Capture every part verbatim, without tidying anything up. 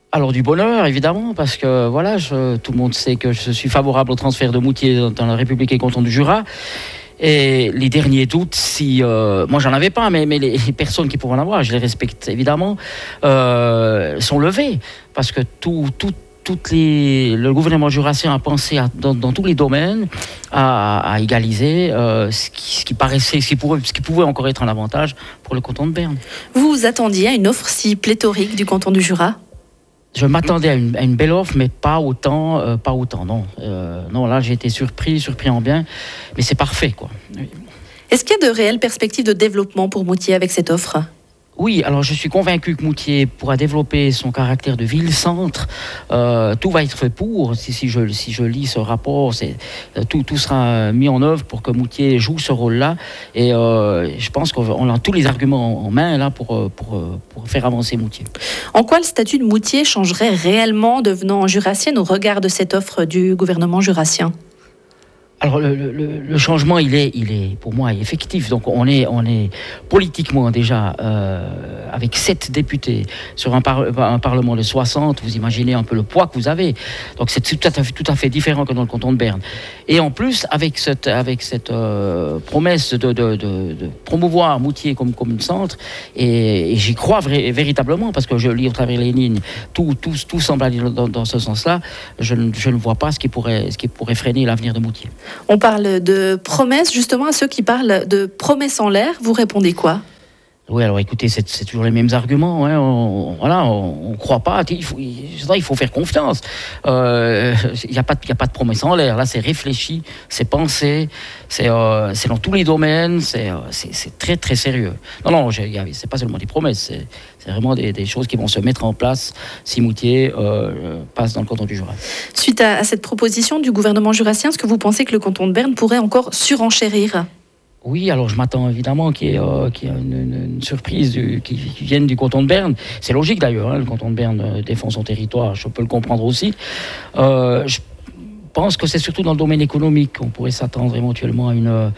Alors du bonheur, évidemment, parce que voilà, je, tout le monde sait que je suis favorable au transfert de Moutier dans, dans la République et canton du Jura. Et les derniers doutes, si euh, moi j'en avais pas, mais, mais les, les personnes qui pourraient en avoir, je les respecte évidemment, euh, sont levées, parce que tout, tout, toutes les, le gouvernement jurassien a pensé à, dans, dans tous les domaines à, à égaliser euh, ce, qui, ce qui paraissait, ce qui, pourrait, ce qui pouvait encore être un avantage pour le canton de Berne. Vous vous attendiez à une offre si pléthorique du canton du Jura ? Je m'attendais à une, à une belle offre, mais pas autant, euh, pas autant, non. Euh, non, là, j'ai été surpris, surpris en bien, mais c'est parfait, quoi. Oui. Est-ce qu'il y a de réelles perspectives de développement pour Moutier avec cette offre ? Oui, alors je suis convaincu que Moutier pourra développer son caractère de ville-centre. Euh, tout va être fait pour. Si, si, je, si je lis ce rapport, c'est, tout, tout sera mis en œuvre pour que Moutier joue ce rôle-là. Et euh, je pense qu'on a tous les arguments en main là, pour, pour, pour faire avancer Moutier. En quoi le statut de Moutier changerait réellement devenant jurassienne au regard de cette offre du gouvernement jurassien ? Alors le, le, le changement, il est, il est pour moi effectif. Donc on est, on est politiquement déjà euh, avec sept députés sur un, par, un parlement de soixante. Vous imaginez un peu le poids que vous avez. Donc c'est tout à fait, tout à fait différent que dans le canton de Berne. Et en plus avec cette, avec cette euh, promesse de, de, de, de promouvoir Moutier comme commune centre, et, et j'y crois vrai, véritablement parce que je lis au travers les lignes, tout, tout, tout semble aller dans, dans ce sens-là. Je, je ne vois pas ce qui pourrait, ce qui pourrait freiner l'avenir de Moutier. On parle de promesses, justement, à ceux qui parlent de promesses en l'air, vous répondez quoi ? Oui, alors écoutez, c'est, c'est toujours les mêmes arguments. Hein. On, voilà, on ne croit pas. Il faut, il faut faire confiance. Il euh, n'y a, a pas de promesses en l'air. Là, c'est réfléchi, c'est pensé, c'est, euh, c'est dans tous les domaines. C'est, euh, c'est, c'est très, très sérieux. Non, non, ce n'est pas seulement des promesses. C'est, c'est vraiment des, des choses qui vont se mettre en place si Moutier euh, passe dans le canton du Jura. Suite à, à cette proposition du gouvernement jurassien, est-ce que vous pensez que le canton de Berne pourrait encore surenchérir ? Oui, alors je m'attends évidemment qu'il y ait, euh, qu'il y ait une, une, une surprise du, qui, qui vienne du canton de Berne. C'est logique d'ailleurs, hein, le canton de Berne euh, défend son territoire, je peux le comprendre aussi. Euh, je pense que c'est surtout dans le domaine économique qu'on pourrait s'attendre éventuellement à, une,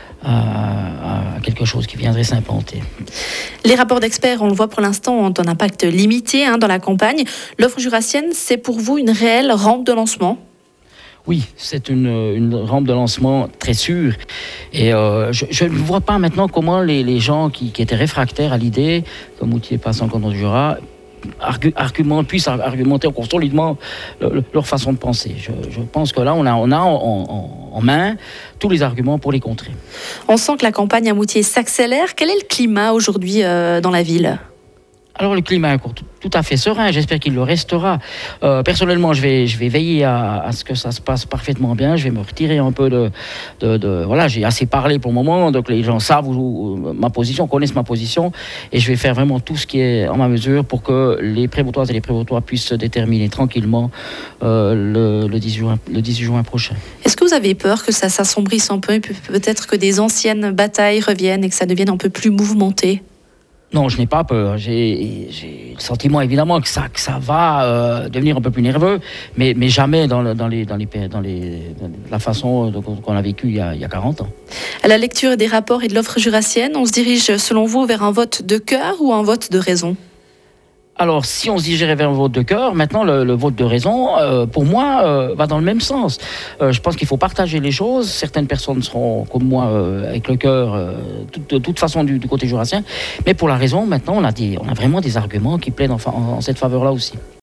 à, à quelque chose qui viendrait s'implanter. Les rapports d'experts, on le voit pour l'instant, ont un impact limité hein, dans la campagne. L'offre jurassienne, c'est pour vous une réelle rampe de lancement ? Oui, c'est une, une rampe de lancement très sûre. Et euh, je, je ne vois pas maintenant comment les, les gens qui, qui étaient réfractaires à l'idée que Moutier passe en canton du Jura argu, argument, puissent argumenter encore solidement le, le, leur façon de penser. Je, je pense que là, on a, on a en, en, en main tous les arguments pour les contrer. On sent que la campagne à Moutier s'accélère. Quel est le climat aujourd'hui euh, dans la ville ? Alors le climat est tout, tout à fait serein, j'espère qu'il le restera. Euh, personnellement, je vais, je vais veiller à, à ce que ça se passe parfaitement bien. Je vais me retirer un peu de... de, de voilà, j'ai assez parlé pour le moment, donc les gens savent où, où, ma position, connaissent ma position, et je vais faire vraiment tout ce qui est en ma mesure pour que les Prévôtoises et les Prévôtois puissent se déterminer tranquillement euh, le, le, dix-huit juin, le dix-huit juin prochain. Est-ce que vous avez peur que ça s'assombrisse un peu, peut-être que des anciennes batailles reviennent et que ça devienne un peu plus mouvementé ? Non, je n'ai pas peur. J'ai, j'ai le sentiment évidemment que ça, que ça va euh, devenir un peu plus nerveux, mais, mais jamais dans, le, dans, les, dans, les, dans, les, dans la façon qu'on a vécu il y a, il y a quarante ans. À la lecture des rapports et de l'offre jurassienne, on se dirige selon vous vers un vote de cœur ou un vote de raison ? Alors, si on se dirigeait vers un vote de cœur, maintenant, le, le vote de raison, euh, pour moi, euh, va dans le même sens. Euh, je pense qu'il faut partager les choses. Certaines personnes seront, comme moi, euh, avec le cœur, euh, de toute façon, du, du côté jurassien. Mais pour la raison, maintenant, on a, des, on a vraiment des arguments qui plaident en, en, en cette faveur-là aussi.